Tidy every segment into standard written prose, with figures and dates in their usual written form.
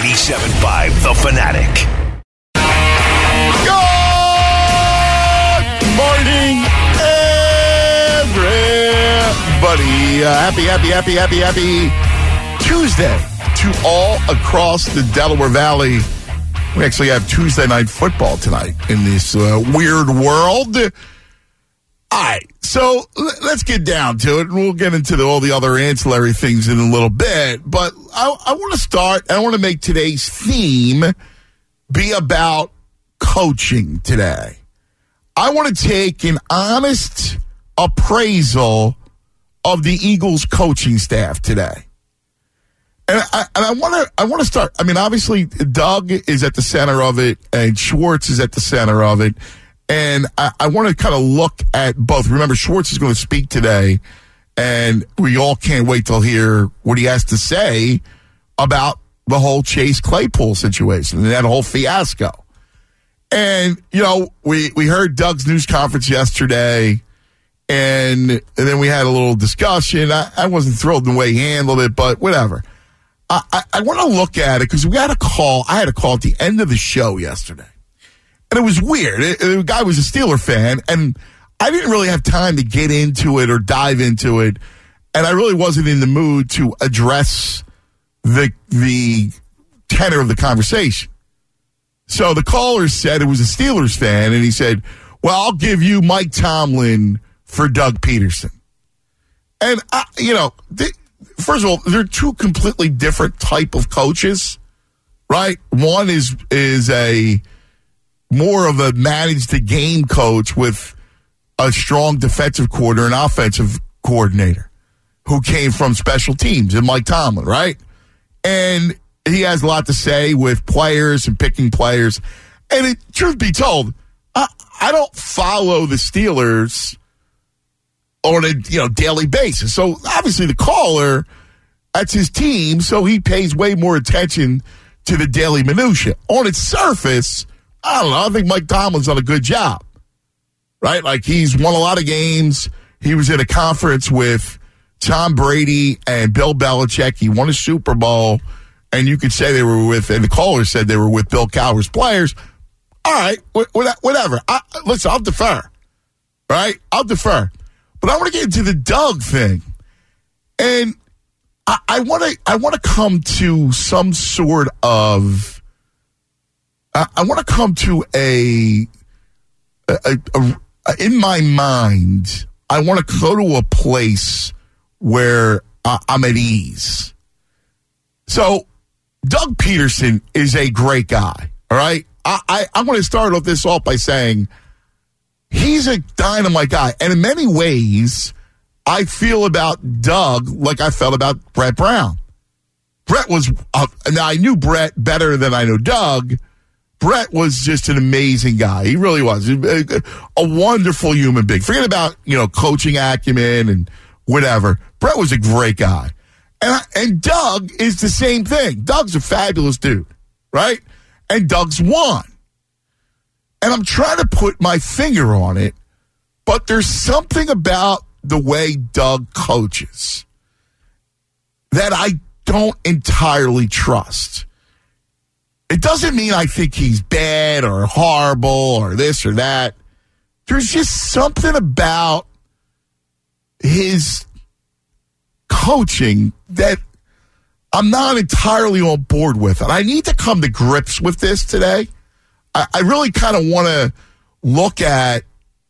97.5 The Fanatic. Good morning, everybody. Happy Tuesday to all across the Delaware Valley. We actually have Tuesday night football tonight in this weird world. All right, so let's get down to it, and we'll get into all the other ancillary things in a little bit. But I want to start, I want to make today's theme be about coaching today. I want to take an honest appraisal of the Eagles coaching staff today. And I want to start. I mean, obviously, Doug is at the center of it, and Schwartz is at the center of it. And I want to kind of look at both. Remember, Schwartz is going to speak today, and we all can't wait to hear what he has to say about the whole Chase Claypool situation and that whole fiasco. And, you know, we heard Doug's news conference yesterday, and then we had a little discussion. I wasn't thrilled in the way he handled it, but whatever. I want to look at it because we had a call. I had a call at the end of the show yesterday. And it was weird. The guy was a Steeler fan, and I didn't really have time to get into it or dive into it, and I really wasn't in the mood to address the tenor of the conversation. So the caller said it was a Steelers fan, and he said, well, I'll give you Mike Tomlin for Doug Peterson. And, first of all, they're two completely different type of coaches, right? One is a more of a manage the game coach with a strong defensive coordinator and offensive coordinator who came from special teams, and Mike Tomlin, right? And he has a lot to say with players and picking players. And truth be told, I don't follow the Steelers on a daily basis. So obviously the caller, that's his team, so he pays way more attention to the daily minutia. On its surface, I don't know. I think Mike Tomlin's done a good job, right? Like, he's won a lot of games. He was in a conference with Tom Brady and Bill Belichick. He won a Super Bowl, and you could say they were with, and the caller said they were with Bill Cowher's players. All right, whatever. Listen, I'll defer, right? I'll defer. But I want to get into the Doug thing, and I want to come to some sort of. I want to come to a in my mind, I want to go to a place where I'm at ease. So, Doug Peterson is a great guy, all right? I want to start off by saying he's a dynamite guy. And in many ways, I feel about Doug like I felt about Brett Brown. Brett was, now I knew Brett better than I know Doug. Brett was just an amazing guy. He really was. A wonderful human being. Forget about, coaching acumen and whatever. Brett was a great guy. And Doug is the same thing. Doug's a fabulous dude, right? And Doug's won. And I'm trying to put my finger on it, but there's something about the way Doug coaches that I don't entirely trust. It doesn't mean I think he's bad or horrible or this or that. There's just something about his coaching that I'm not entirely on board with. And I need to come to grips with this today. I really kind of want to look at,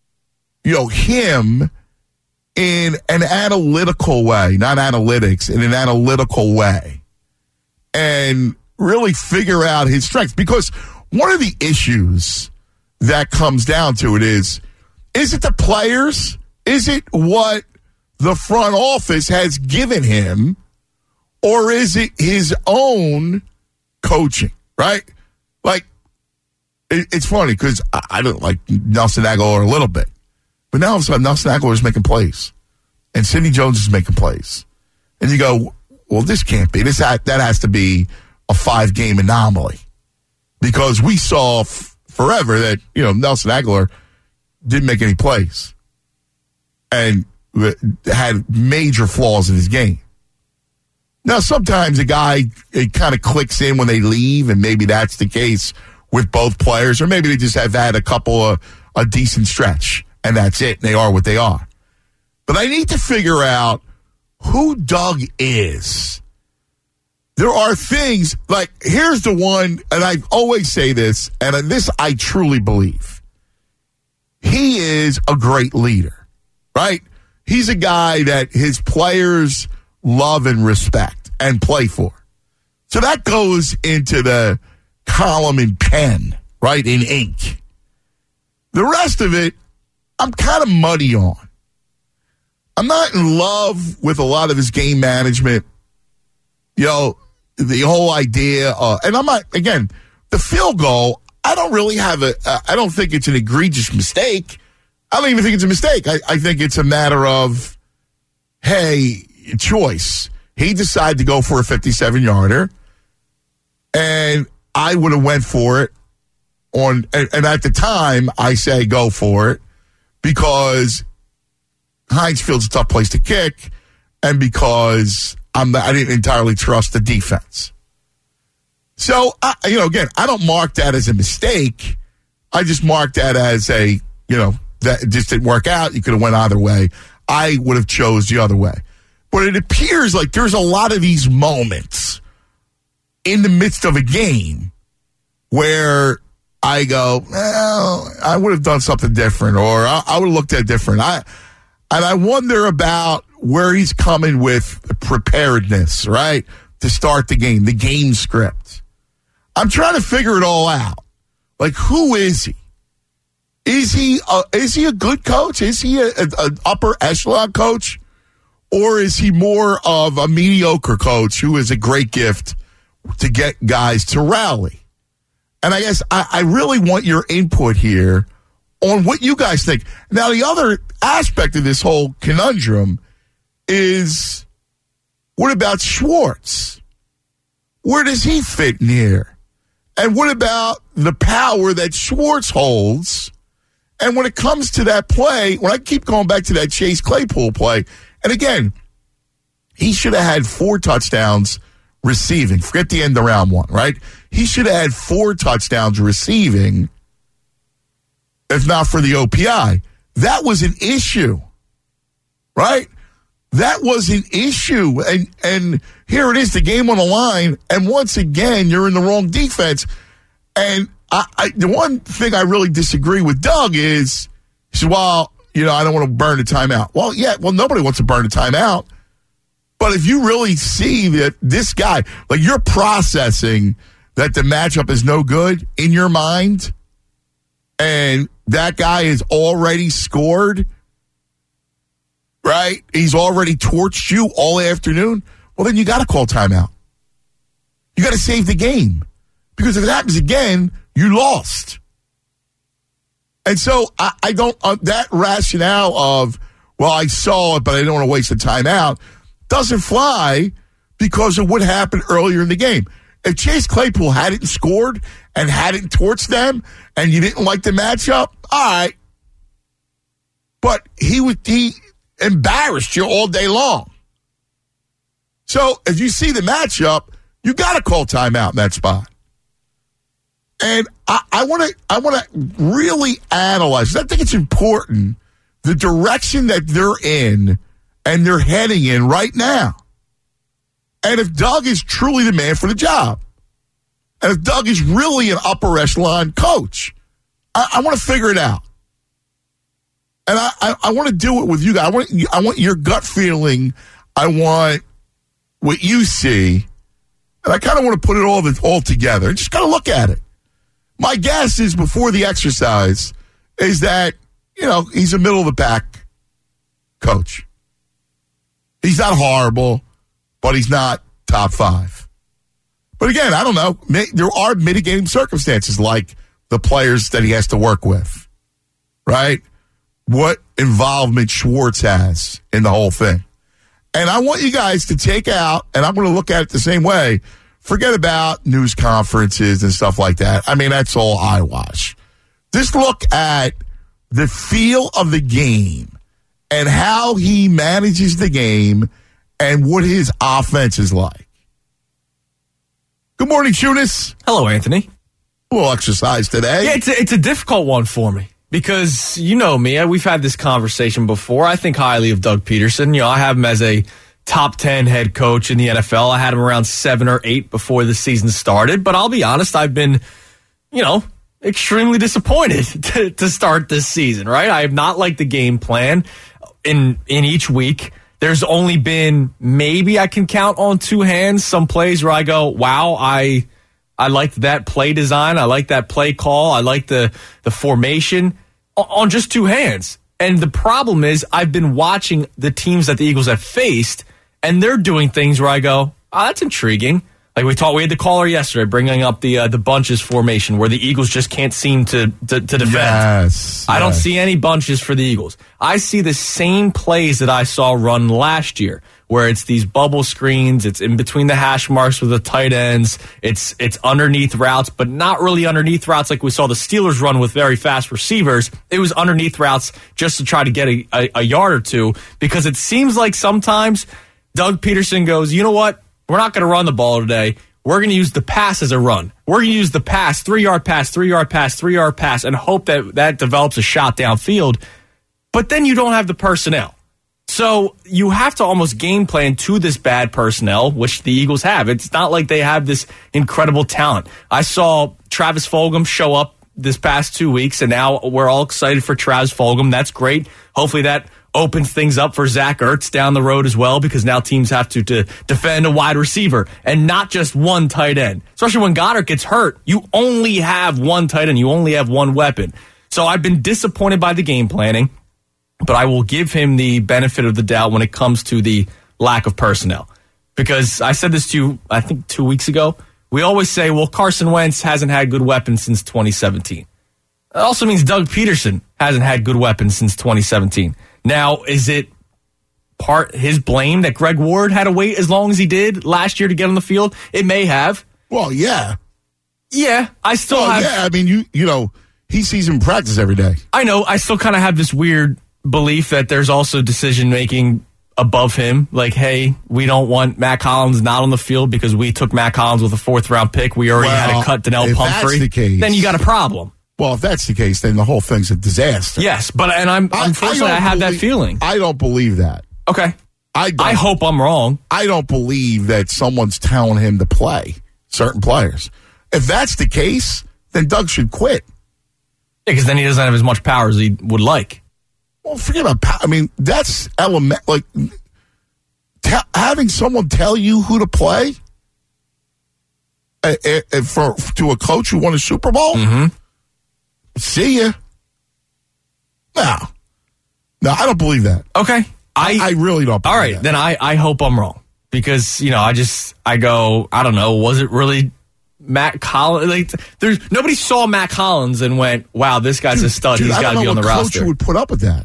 him in an analytical way, not analytics, in an analytical way. And really figure out his strengths. Because one of the issues that comes down to it is it the players? Is it what the front office has given him? Or is it his own coaching, right? Like, it's funny because I don't like Nelson Aguilar a little bit. But now all of a sudden, Nelson Aguilar is making plays. And Sidney Jones is making plays. And you go, well, this can't be. That has to be a 5-game anomaly, because we saw forever that Nelson Aguilar didn't make any plays and had major flaws in his game. Now, sometimes a guy, it kind of clicks in when they leave, and maybe that's the case with both players, or maybe they just have had a couple of a decent stretch, and that's it, and they are what they are. But I need to figure out who Doug is. There are things, like, here's the one, and I always say this, and this I truly believe. He is a great leader, right? He's a guy that his players love and respect and play for. So that goes into the column in pen, right, in ink. The rest of it, I'm kind of muddy on. I'm not in love with a lot of his game management. You know, the whole idea, and I'm not, again, the field goal, I don't really have I don't think it's an egregious mistake. I don't even think it's a mistake. I think it's a matter of, hey, choice. He decided to go for a 57-yarder, and I would have went for it and at the time, I say go for it because Heinz Field's a tough place to kick, and because I didn't entirely trust the defense. So, again, I don't mark that as a mistake. I just mark that as that it just didn't work out. You could have went either way. I would have chose the other way. But it appears like there's a lot of these moments in the midst of a game where I go, well, I would have done something different, or I would have looked at it different. And I wonder about where he's coming with preparedness, right, to start the game script. I'm trying to figure it all out. Like, who is he? Is he a good coach? Is he an upper echelon coach? Or is he more of a mediocre coach who is a great gift to get guys to rally? And I guess I really want your input here on what you guys think. Now, the other aspect of this whole conundrum is, what about Schwartz? Where does he fit in here? And what about the power that Schwartz holds? And when it comes to that play, when I keep going back to that Chase Claypool play, and again, he should have had 4 touchdowns receiving. Forget the end of round 1, right? He should have had 4 touchdowns receiving, if not for the OPI. That was an issue, right? That was an issue. And here it is, the game on the line, and once again, you're in the wrong defense. And the one thing I really disagree with Doug is, he said, well, I don't want to burn a timeout. Well, yeah, nobody wants to burn a timeout. But if you really see that this guy, like, you're processing that the matchup is no good in your mind, and that guy has already scored, right? He's already torched you all afternoon. Well, then you got to call timeout. You got to save the game. Because if it happens again, you lost. And so I don't, that rationale of, well, I saw it, but I didn't want to waste the timeout, doesn't fly because of what happened earlier in the game. If Chase Claypool hadn't scored and hadn't torched them and you didn't like the matchup, all right. But he embarrassed you all day long. So if you see the matchup, you got to call timeout in that spot. And I want to really analyze. I think it's important, the direction that they're in and they're heading in right now. And if Doug is truly the man for the job, and if Doug is really an upper echelon coach, I want to figure it out. And I want to do it with you guys. I want your gut feeling. I want what you see. And I kind of want to put it all together and just kind of look at it. My guess is before the exercise is that, he's a middle of the pack coach. He's not horrible, but he's not top 5. But again, I don't know. There are mitigating circumstances like the players that he has to work with, right? What involvement Schwartz has in the whole thing. And I want you guys to take out, and I'm going to look at it the same way, forget about news conferences and stuff like that. I mean, that's all eyewash. Just look at the feel of the game and how he manages the game and what his offense is like. Good morning, Tunis. Hello, Anthony. A little exercise today. Yeah, it's a difficult one for me because you know me. We've had this conversation before. I think highly of Doug Peterson. I have him as a top 10 head coach in the NFL. I had him around 7 or 8 before the season started. But I'll be honest, I've been, extremely disappointed to start this season, right? I have not liked the game plan in each week. There's only been, maybe I can count on 2 hands, some plays where I go, wow, I liked that play design. I like that play call. I like the formation on just 2 hands. And the problem is I've been watching the teams that the Eagles have faced, and they're doing things where I go, oh, that's intriguing. Like we had the caller yesterday bringing up the bunches formation where the Eagles just can't seem to defend. Yes. I don't see any bunches for the Eagles. I see the same plays that I saw run last year, where it's these bubble screens, it's in between the hash marks with the tight ends, it's underneath routes, but not really underneath routes like we saw the Steelers run with very fast receivers. It was underneath routes just to try to get a yard or two, because it seems like sometimes Doug Peterson goes, you know what? We're not going to run the ball today. We're going to use the pass as a run. We're going to use the pass, 3-yard pass, 3-yard pass, 3-yard pass, and hope that develops a shot downfield. But then you don't have the personnel. So you have to almost game plan to this bad personnel, which the Eagles have. It's not like they have this incredible talent. I saw Travis Fulgham show up this past 2 weeks, and now we're all excited for Travis Fulgham. That's great. Hopefully that opens things up for Zach Ertz down the road as well, because now teams have to defend a wide receiver and not just one tight end. Especially when Goddard gets hurt, you only have one tight end. You only have one weapon. So I've been disappointed by the game planning, but I will give him the benefit of the doubt when it comes to the lack of personnel. Because I said this to you, I think 2 weeks ago. We always say, well, Carson Wentz hasn't had good weapons since 2017. It also means Doug Peterson hasn't had good weapons since 2017. Now, is it part his blame that Greg Ward had to wait as long as he did last year to get on the field? It may have. Well, yeah. Yeah, I still have. Yeah, I mean, he sees him practice every day. I know. I still kind of have this weird belief that there's also decision-making above him. Like, hey, we don't want Matt Collins not on the field because we took Matt Collins with a 4th-round pick. We already had to cut Donnell Pumphrey. That's the case, then you got a problem. Well, if that's the case, then the whole thing's a disaster. Yes, but unfortunately, I have that feeling. I don't believe that. Okay. I hope I'm wrong. I don't believe that someone's telling him to play certain players. If that's the case, then Doug should quit. Yeah, because then he doesn't have as much power as he would like. Well, forget about power. I mean, that's element. Like, having someone tell you who to play to a coach who won a Super Bowl? Mm-hmm. See ya. No, I don't believe that. Okay. I really don't believe all right, that. Then I hope I'm wrong. Because, I go, I don't know, was it really Matt Collins? Like, nobody saw Matt Collins and went, wow, this guy's a stud. He's got to be on the roster. I don't know what coach would put up with that.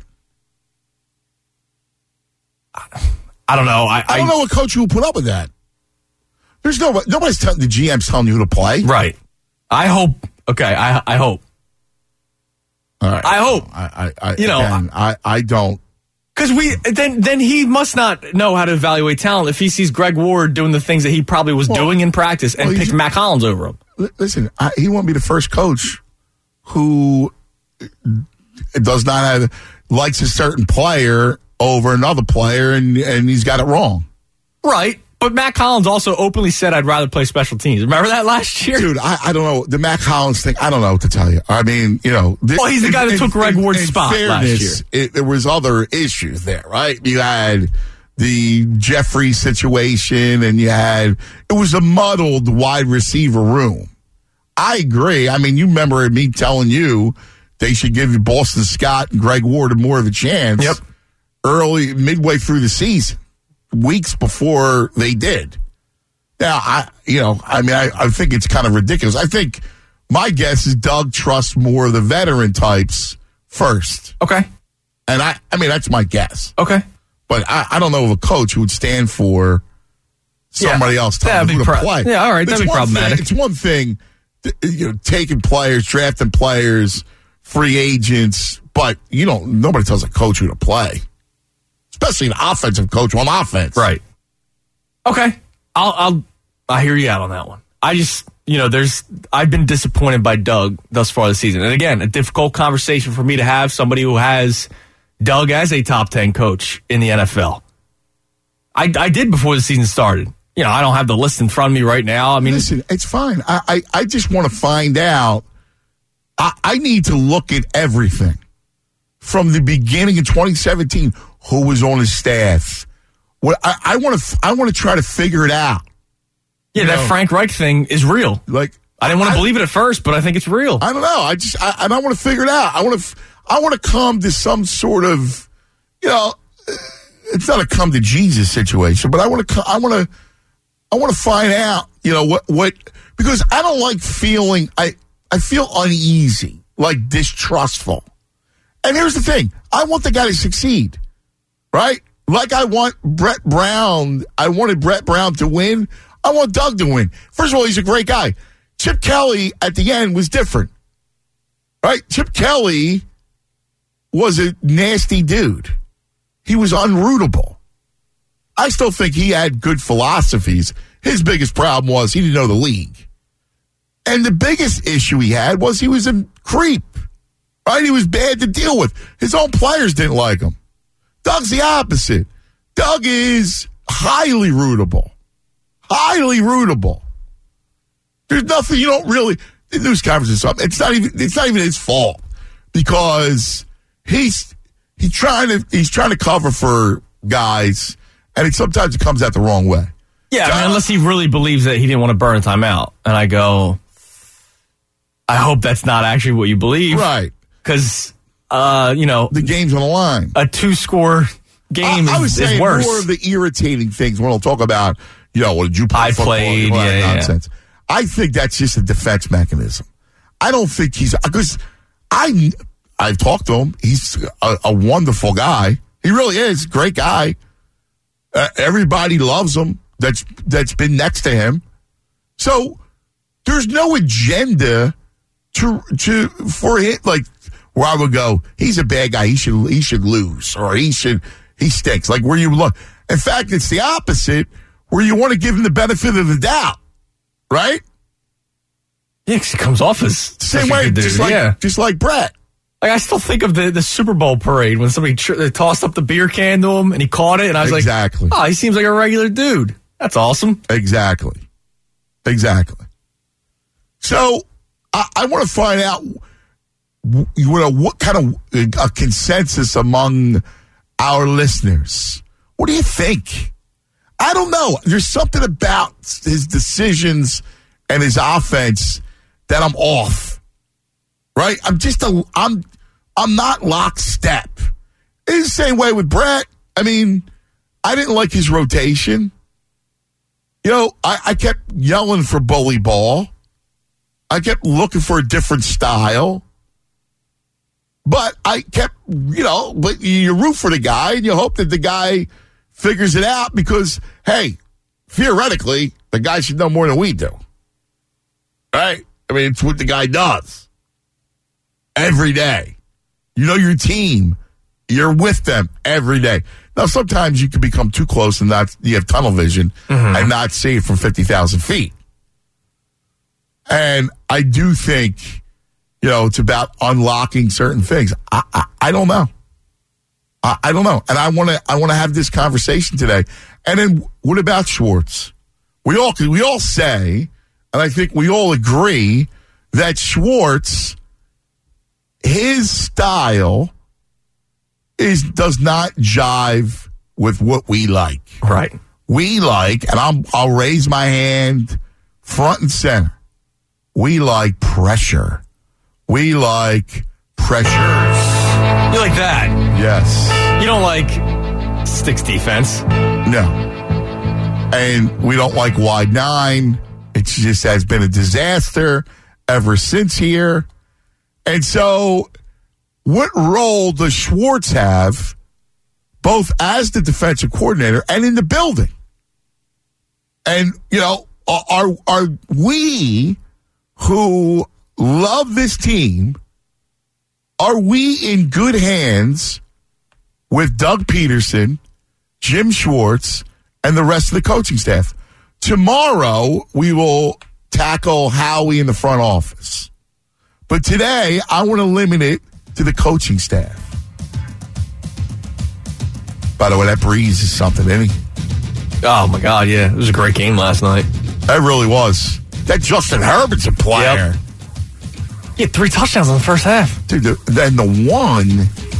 I don't know. I don't know what coach who would put up with that. There's nobody's telling the GM's telling you who to play. Right. I hope. Okay, I hope. All right. I hope. I don't. Because then he must not know how to evaluate talent if he sees Greg Ward doing the things that he probably was doing in practice and picked Matt Collins over him. Listen, he won't be the first coach who does not likes a certain player over another player, and he's got it wrong. Right. But Matt Collins also openly said, I'd rather play special teams. Remember that last year? Dude, I don't know. The Matt Collins thing, I don't know what to tell you. I mean, well, he's the guy that took Greg Ward's spot last year. There was other issues there, right? You had the Jeffrey situation, and it was a muddled wide receiver room. I agree. I mean, you remember me telling you they should give Boston Scott and Greg Ward more of a chance. Yep. Midway through the season. Weeks before they did. Now, I think it's kind of ridiculous. I think my guess is Doug trusts more of the veteran types first. Okay. And I mean, that's my guess. Okay. But I don't know of a coach who would stand for somebody else telling him who to play. Yeah, all right, that'd be problematic. It's one thing, taking players, drafting players, free agents, but nobody tells a coach who to play. Especially an offensive coach on offense. Right. Okay. I hear you out on that one. I've been disappointed by Doug thus far this season. And again, a difficult conversation for me to have, somebody who has Doug as a top 10 coach in the NFL. I did before the season started. I don't have the list in front of me right now. I mean, listen, it's fine. I just want to find out. I need to look at everything from the beginning of 2017. Who was on his staff? What I want to try to figure it out. Yeah, that Frank Reich thing is real. Like, I didn't want to believe it at first, but I think it's real. I don't know. I want to figure it out. I want to come to some sort of, it's not a come to Jesus situation, but I want to find out, what because I don't like feeling I feel uneasy, like distrustful. And here's the thing. I want the guy to succeed. Right? Like I wanted Brett Brown to win. I want Doug to win. First of all, he's a great guy. Chip Kelly at the end was different. Right? Chip Kelly was a nasty dude. He was unrootable. I still think he had good philosophies. His biggest problem was he didn't know the league. And the biggest issue he had was he was a creep. Right? He was bad to deal with. His own players didn't like him. Doug's the opposite. Doug is highly rootable. Highly rootable. There's nothing you don't really. The news conference is something. It's not even his fault because he's trying to cover for guys, and sometimes it comes out the wrong way. Yeah, I mean, unless he really believes that he didn't want to burn a timeout, and I go, I hope that's not actually what you believe, right? Because the game's on the line. A 2-score game I was saying is worse. More of the irritating things when I'll talk about, what did you play? I played, nonsense. Yeah. I think that's just a defense mechanism. I don't think because I've talked to him. He's a wonderful guy. He really is. Great guy. Everybody loves him that's been next to him. So there's no agenda for him, like, where I would go, he's a bad guy. He should lose, or he stinks. Like where you look. In fact, it's the opposite, where you want to give him the benefit of the doubt, right? Yeah, because he comes off as same way, just like Brett. Like I still think of the Super Bowl parade when somebody tossed up the beer can to him and he caught it, and I was exactly. Like, he seems like a regular dude. That's awesome. Exactly. So I want to find out. What kind of a consensus among our listeners? What do you think? I don't know. There's something about his decisions and his offense that I'm off. Right? I'm not lockstep. It's the same way with Brett. I mean, I didn't like his rotation. I kept yelling for bully ball. I kept looking for a different style. But I kept, but you root for the guy and you hope that the guy figures it out because, hey, theoretically, the guy should know more than we do. Right? I mean, it's what the guy does every day. You know your team. You're with them every day. Now, sometimes you can become too close and you have tunnel vision and not see it from 50,000 feet. And I do think, it's about unlocking certain things. I don't know. I don't know. And I want to have this conversation today. And then what about Schwartz? We all say, and I think we all agree that Schwartz, his style does not jive with what we like. Right. We like, and I'll raise my hand front and center. We like pressure. We like pressures. You like that? Yes. You don't like sticks defense? No. And we don't like wide 9. It just has been a disaster ever since here. And so what role does Schwartz have, both as the defensive coordinator and in the building? And, are we who love this team, are we in good hands with Doug Peterson, Jim Schwartz, and the rest of the coaching staff. Tomorrow, we will tackle Howie in the front office. But today, I want to limit it to the coaching staff. By the way, that Breeze is something, isn't he? Oh, my God, yeah. It was a great game last night. That really was. That Justin Herbert's a player. Yep. He had 3 touchdowns in the first half. Dude, then the one,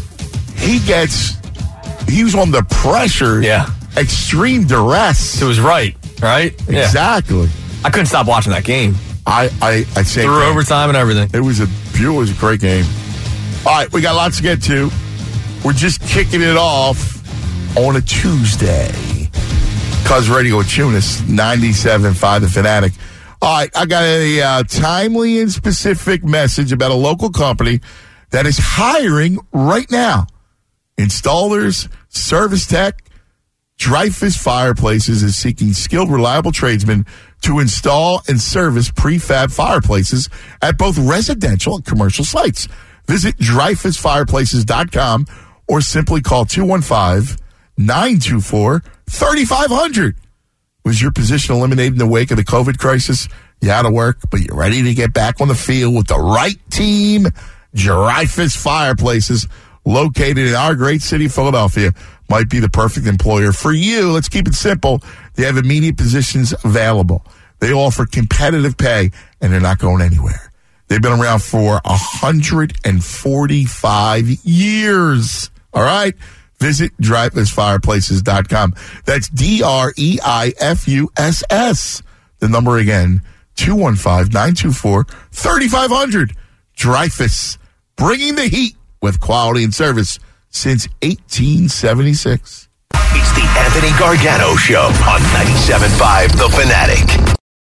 he was under pressure. Yeah. Extreme duress. It was right? Exactly. Yeah. I couldn't stop watching that game. I say through overtime and everything. It was a great game. All right, we got lots to get to. We're just kicking it off on a Tuesday. Cuz Radio with Tunis, 97.5 The Fanatic. All right, I got a timely and specific message about a local company that is hiring right now. Installers, service tech. Dreyfuss Fireplaces is seeking skilled, reliable tradesmen to install and service prefab fireplaces at both residential and commercial sites. Visit DreyfussFireplaces.com or simply call 215-924-3500. Was your position eliminated in the wake of the COVID crisis? You out of work, but you're ready to get back on the field with the right team? Dreyfuss Fireplaces, located in our great city of Philadelphia, might be the perfect employer for you. Let's keep it simple. They have immediate positions available. They offer competitive pay, and they're not going anywhere. They've been around for 145 years. All right? Visit DreyfussFireplaces.com. That's DREIFUSS. The number again, 215-924-3500. Dreyfuss, bringing the heat with quality and service since 1876. It's the Anthony Gargano Show on 97.5 The Fanatic.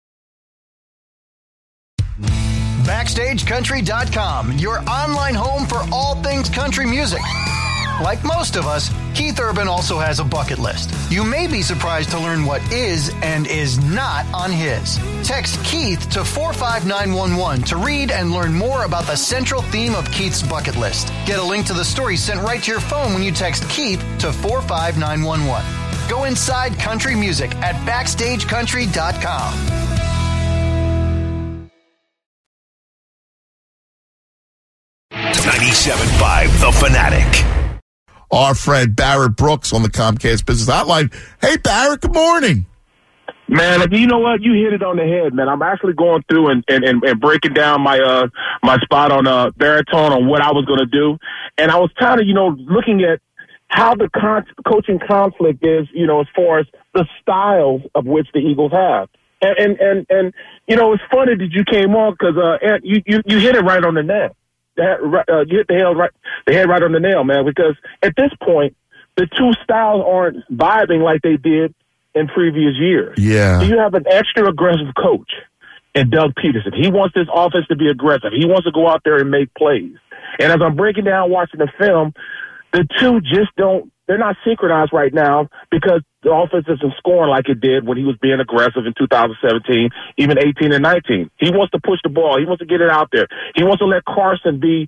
BackstageCountry.com, your online home for all things country music. Like most of us, Keith Urban also has a bucket list. You may be surprised to learn what is and is not on his. Text Keith to 45911 to read and learn more about the central theme of Keith's bucket list. Get a link to the story sent right to your phone when you text Keith to 45911. Go inside country music at BackstageCountry.com. 97.5 The Fanatic. Our friend Barrett Brooks on the Comcast Business Hotline. Hey, Barrett, good morning. Man, you know what? You hit it on the head, man. I'm actually going through and breaking down my my spot on baritone on what I was going to do. And I was kind of, looking at how the coaching conflict is, as far as the styles of which the Eagles have. And it's funny that you came on because you hit it right on the nail. You hit the head right on the nail, man, because at this point, the two styles aren't vibing like they did in previous years. Yeah. You have an extra aggressive coach in Doug Peterson. He wants this offense to be aggressive. He wants to go out there and make plays. And as I'm breaking down watching the film, the two just they're not synchronized right now because the offense isn't scoring like it did when he was being aggressive in 2017, even 18 and 19. He wants to push the ball. He wants to get it out there. He wants to let Carson be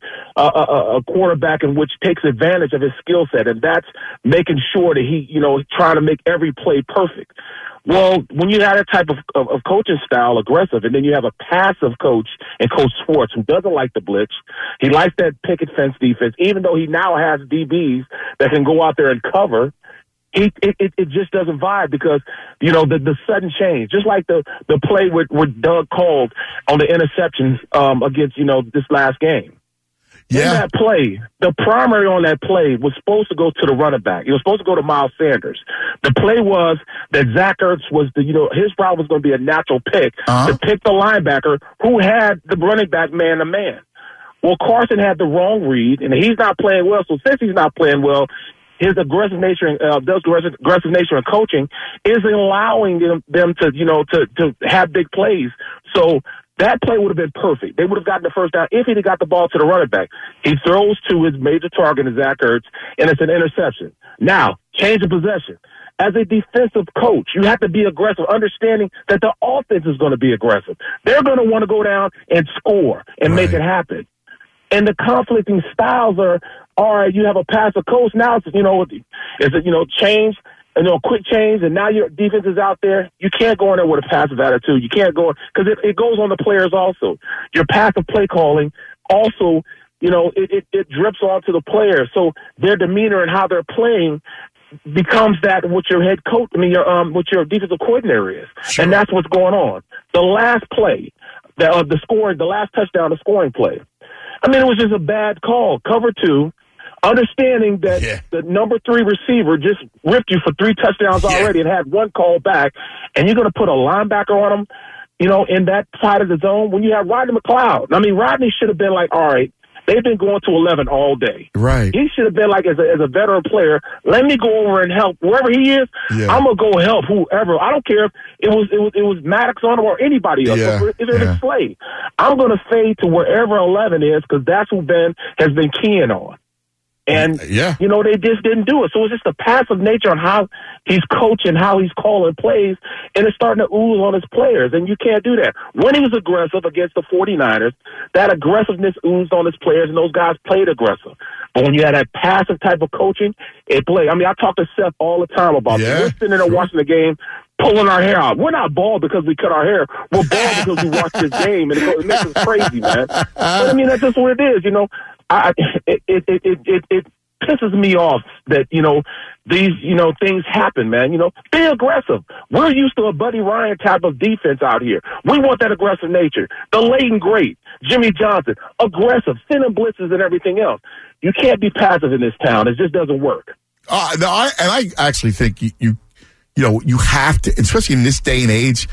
a quarterback in which takes advantage of his skill set, and that's making sure that he, trying to make every play perfect. Well, when you have that type of coaching style, aggressive, and then you have a passive coach and Coach Schwartz who doesn't like the blitz, he likes that picket fence defense, even though he now has DBs that can go out there and cover, it just doesn't vibe because, the sudden change, just like the play with Doug called on the interception against, this last game. Yeah. In that play, the primary on that play was supposed to go to the running back. It was supposed to go to Miles Sanders. The play was that Zach Ertz was his route was going to be a natural pick to pick the linebacker who had the running back man-to-man. Well, Carson had the wrong read, and he's not playing well. So since he's not playing well, his aggressive nature and aggressive nature in coaching isn't allowing them to have big plays. So that play would have been perfect. They would have gotten the first down if he'd got the ball to the running back. He throws to his major target, Zach Ertz, and it's an interception. Now, change of possession. As a defensive coach, you have to be aggressive, understanding that the offense is going to be aggressive. They're going to want to go down and score and make it happen. And the conflicting styles are, all right, you have a passive coach. Now it's, change. quick change, and now your defense is out there. You can't go in there with a passive attitude. You can't go because it goes on the players also. Your passive play calling also, it drips onto the players. So their demeanor and how they're playing becomes that what your head coach, what your defensive coordinator is. Sure. And that's what's going on. The last play, the last touchdown, the scoring play. I mean, it was just a bad call. Cover 2. Understanding that the number 3 receiver just ripped you for 3 touchdowns already and had 1 call back, and you're going to put a linebacker on him, in that side of the zone when you have Rodney McLeod. I mean, Rodney should have been like, all right, they've been going to 11 all day. Right. He should have been like, as a veteran player, let me go over and help wherever he is. Yeah. I'm gonna go help whoever. I don't care if it was Maddox on him or anybody else. Yeah. If it was Slade, I'm gonna fade to wherever 11 is because that's who Ben has been keying on. And, they just didn't do it. So it's just the passive nature on how he's coaching, how he's calling plays, and it's starting to ooze on his players, and you can't do that. When he was aggressive against the 49ers, that aggressiveness oozed on his players, and those guys played aggressive. But when you had that passive type of coaching, it played. I mean, I talk to Seth all the time about this. We're sitting there watching the game, pulling our hair out. We're not bald because we cut our hair. We're bald because we watch this game, and it makes us crazy, man. But, I mean, that's just what it is, It pisses me off that, these, things happen, man. Be aggressive. We're used to a Buddy Ryan type of defense out here. We want that aggressive nature. The Leighton Great, Jimmy Johnson, aggressive, sending blitzes and everything else. You can't be passive in this town. It just doesn't work. I actually think you have to, especially in this day and age.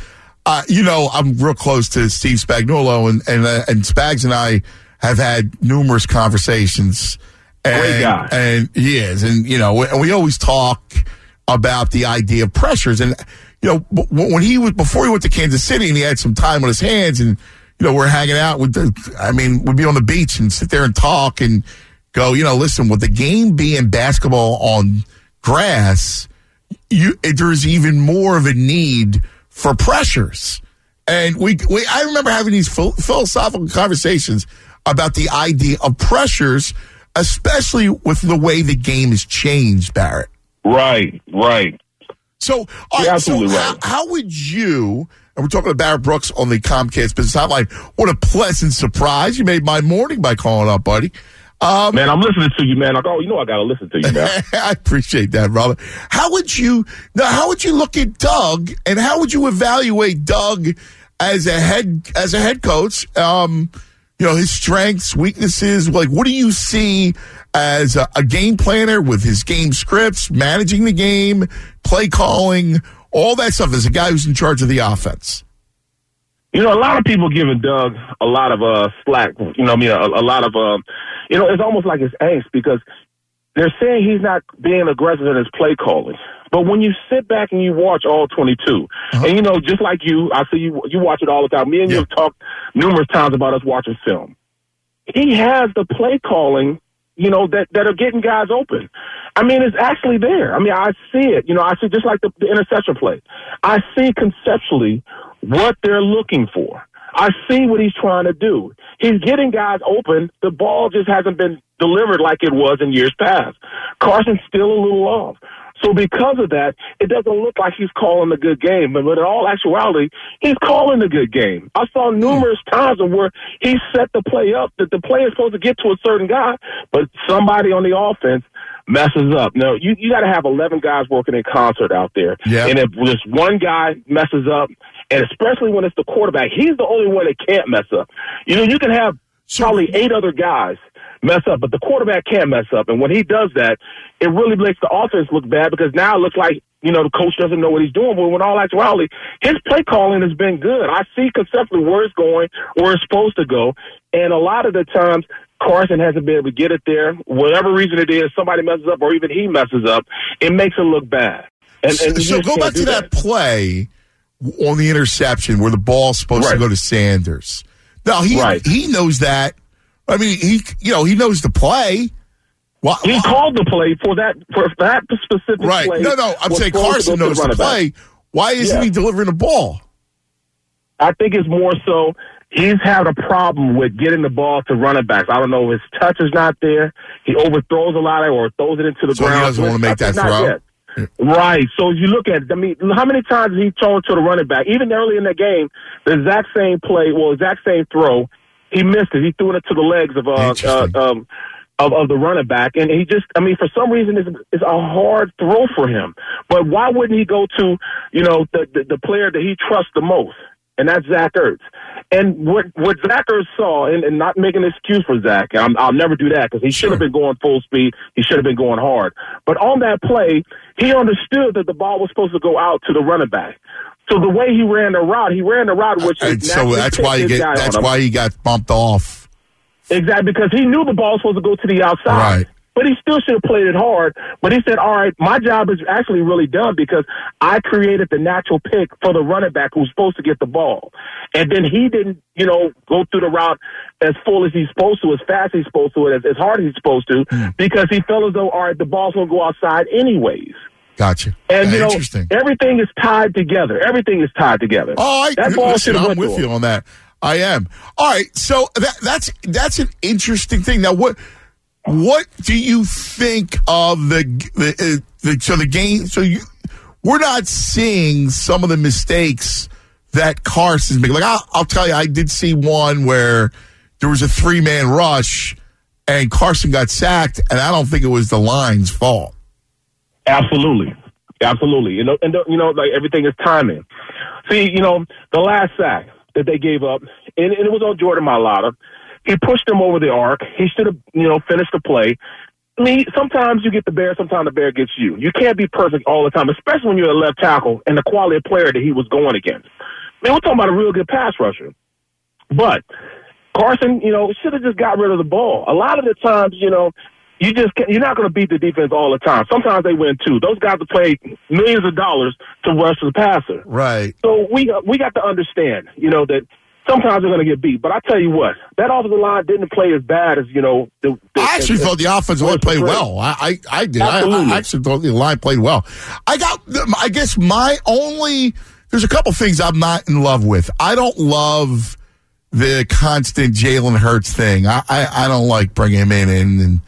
I'm real close to Steve Spagnuolo, and Spags and I have had numerous conversations. Great guy. And he is. And, and we always talk about the idea of pressures. And, before he went to Kansas City and he had some time on his hands and, we're hanging out we'd be on the beach and sit there and talk and go, listen, with the game being basketball on grass, there's even more of a need for pressures. And I remember having these philosophical conversations about the idea of pressures, especially with the way the game has changed, Barrett. Right. So, absolutely right. How would you, and we're talking to Barrett Brooks on the Comcast Business Hotline, what a pleasant surprise. You made my morning by calling up, buddy. Man, I'm listening to you, man. I got to listen to you, man. I appreciate that, brother. How would you look at Doug, and how would you evaluate Doug as a head coach? His strengths, weaknesses. Like, what do you see as a game planner with his game scripts, managing the game, play calling, all that stuff as a guy who's in charge of the offense? A lot of people giving Doug a lot of slack. A lot of it's almost like it's angst because they're saying he's not being aggressive in his play calling. But when you sit back and you watch all 22, and just like you, I see you watch it all the time. Me and you have talked numerous times about us watching film. He has the play calling, that are getting guys open. I mean, it's actually there. I mean, I see it. I see just like the interception play. I see conceptually what they're looking for. I see what he's trying to do. He's getting guys open. The ball just hasn't been delivered like it was in years past. Carson's still a little off. So because of that, it doesn't look like he's calling a good game. But in all actuality, he's calling a good game. I saw numerous times where he set the play up that the play is supposed to get to a certain guy, but somebody on the offense messes up. Now, you got to have 11 guys working in concert out there. Yeah. And if just one guy messes up, and especially when it's the quarterback, he's the only one that can't mess up. You can have probably 8 other guys mess up, but the quarterback can't mess up. And when he does that, it really makes the offense look bad because now it looks like, the coach doesn't know what he's doing. But when all actuality, his play calling has been good. I see conceptually where it's going, where it's supposed to go. And a lot of the times, Carson hasn't been able to get it there. Whatever reason it is, somebody messes up or even he messes up, it makes it look bad. And so go back to that play on the interception where the ball's supposed to go to Sanders. Now, he knows that. I mean, he knows the play. He called the play for that specific play. Right. No, I'm saying Carson knows the play. Why isn't he delivering the ball? I think it's more so he's had a problem with getting the ball to running backs. I don't know if his touch is not there. He overthrows a lot or throws it into the ground. So he doesn't want to make that throw? Right. So you look at it, I mean, how many times he thrown to the running back? Even early in the game, the exact same play, exact same throw, he missed it. He threw it to the legs of the running back, and he just, I mean, for some reason, it's a hard throw for him. But why wouldn't he go to, the player that he trusts the most? And that's Zach Ertz. And what Zach Ertz saw, and not making an excuse for Zach, I'll never do that because he should have been going full speed. He should have been going hard. But on that play, he understood that the ball was supposed to go out to the running back. So the way he ran the route, which is so that's why he got bumped off. Exactly, because he knew the ball was supposed to go to the outside. Right. But he still should have played it hard. But he said, all right, my job is actually really done because I created the natural pick for the running back who's supposed to get the ball. And then he didn't, go through the route as full as he's supposed to, as fast as he's supposed to, as hard as he's supposed to, because he felt as though, all right, the ball's going to go outside anyways. Gotcha. And, interesting. Everything is tied together. Everything is tied together. Oh, Listen, I'm with you on that. I am. All right, so that's an interesting thing. Now, what do you think of the game? So we're not seeing some of the mistakes that Carson's making. Like I'll tell you, I did see one where there was a 3-man rush and Carson got sacked, and I don't think it was the line's fault. Absolutely. Like everything is timing. See, the last sack that they gave up, and it was on Jordan Mailata. He pushed him over the arc. He should have, finished the play. I mean, sometimes you get the bear, sometimes the bear gets you. You can't be perfect all the time, especially when you're a left tackle and the quality of player that he was going against. I mean, we're talking about a real good pass rusher. But Carson, should have just got rid of the ball. A lot of the times, you're not going to beat the defense all the time. Sometimes they win too. Those guys have paid millions of dollars to rush the passer. Right. So we got to understand, that sometimes they're going to get beat. But I tell you what, that offensive line didn't play as bad as, I actually thought the offensive line played well. I did. I actually thought the line played well. I guess there's a couple things I'm not in love with. I don't love the constant Jalen Hurts thing. I don't like bringing him in and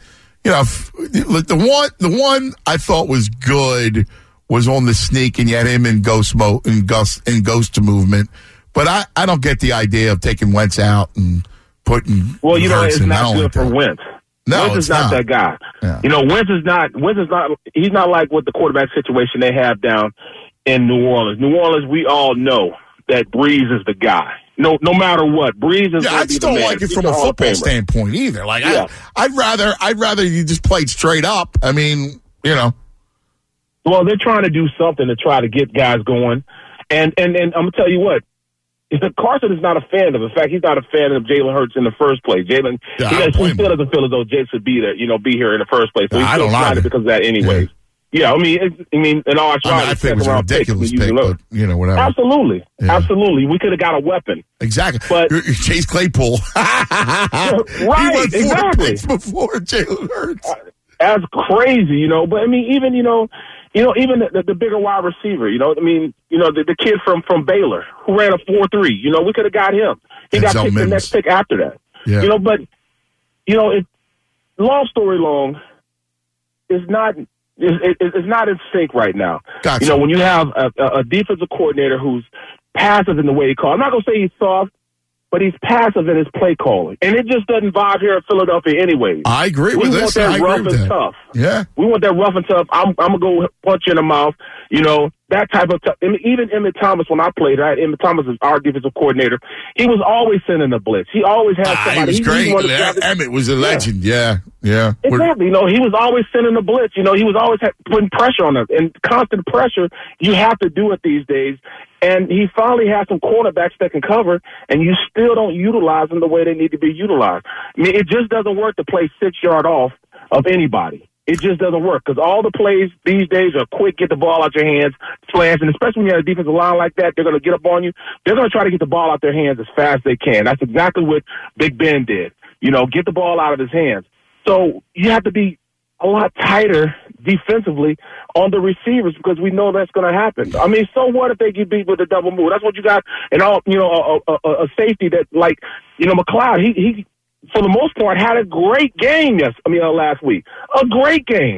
the one I thought was good was on the sneak, and you had him in ghost movement. But I don't get the idea of taking Wentz out and putting. Well, it's not good for Wentz. No, Wentz is not that guy. Yeah. Wentz is not. He's not like what the quarterback situation they have down in New Orleans. New Orleans, we all know that Breeze is the guy. No matter what, Breeze is. Yeah, I just don't like it from a football standpoint either. Like I'd rather you just played straight up. I mean, Well, they're trying to do something to try to get guys going, and I'm gonna tell you what. Carson is not a fan of. In fact, he's not a fan of Jalen Hurts in the first place. Jalen, he still doesn't feel as though Jalen should be there, be here in the first place. So he's still trying it because of that, anyways. Yeah, in all I think it was a ridiculous pick, but whatever. Absolutely, absolutely. We could have got a weapon. Exactly, but Chase Claypool, right? He went 4 exactly. picks before Jalen Hurts. That's crazy, But I mean, even even the bigger wide receiver, the kid from Baylor who ran a 4.3, we could have got him. He got picked the next pick after that. Yeah. But long story long, it's not in sync right now. Gotcha. When you have a defensive coordinator who's passive in the way he calls. I'm not going to say he's soft, but he's passive in his play calling. And it just doesn't vibe here in Philadelphia anyways. I agree with this. We want that rough and tough. Yeah. We want that rough and tough. I'm going to go punch you in the mouth. That type of tough. I mean, even Emmett Thomas, when I played, right? Emmett Thomas is our defensive coordinator. He was always sending the blitz. He always had somebody. He was great. Emmett was a legend. Yeah. Exactly. He was always sending the blitz. He was always putting pressure on us. And constant pressure, you have to do it these days. And he finally has some cornerbacks that can cover, and you still don't utilize them the way they need to be utilized. I mean, it just doesn't work to play 6 yard off of anybody. It just doesn't work because all the plays these days are quick, get the ball out your hands, slants, and especially when you have a defensive line like that, they're going to get up on you. They're going to try to get the ball out their hands as fast as they can. That's exactly what Big Ben did. Get the ball out of his hands. So you have to be a lot tighter defensively on the receivers because we know that's going to happen. I mean, so what if they get beat with a double move? That's what you got. And a safety that McLeod, he for the most part had a great game. Last week, a great game.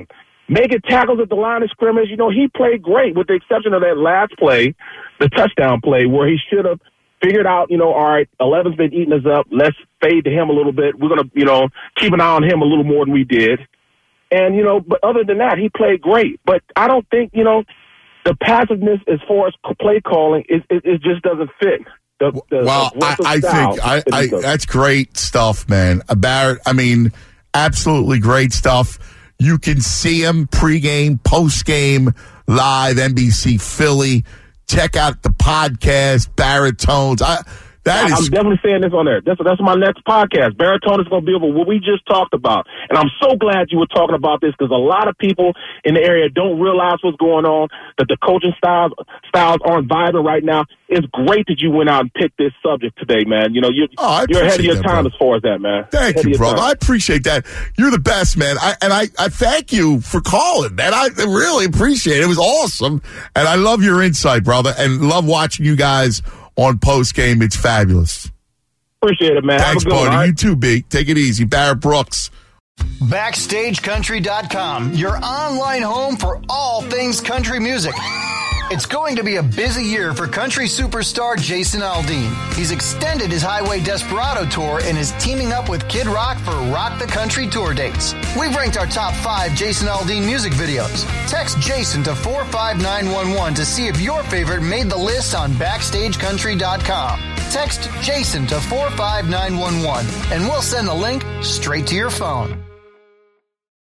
making tackles at the line of scrimmage. You know, he played great with the exception of that last play, the touchdown play, where he should have figured out, you know, all right, 11's been eating us up. Let's fade to him a little bit. We're going to, you know, keep an eye on him a little more than we did. And, you know, but other than that, he played great. But I don't think, you know, the passiveness as far as play calling, it just doesn't fit. I think that's great stuff, man. Barrett, I mean, absolutely great stuff. You can see him pregame, postgame, live, NBC Philly. Check out the podcast, Baritones. I'm definitely saying this on there. That's my next podcast. Baritone is going to be over what we just talked about. And I'm so glad you were talking about this because a lot of people in the area don't realize what's going on, that the coaching styles aren't vibrant right now. It's great that you went out and picked this subject today, man. You know, you're ahead of your time as far as that, man. Thank you, brother. I appreciate that. You're the best, man. I thank you for calling, man. I really appreciate it. It was awesome. And I love your insight, brother, and love watching you guys on post game. It's fabulous. Appreciate it, man. Thanks, buddy. Right? You too, B. Take it easy. Barrett Brooks. BackstageCountry.com, your online home for all things country music. It's going to be a busy year for country superstar Jason Aldean. He's extended his Highway Desperado tour and is teaming up with Kid Rock for Rock the Country tour dates. We've ranked our top 5 Jason Aldean music videos. Text Jason to 45911 to see if your favorite made the list on BackstageCountry.com. Text Jason to 45911 and we'll send the link straight to your phone.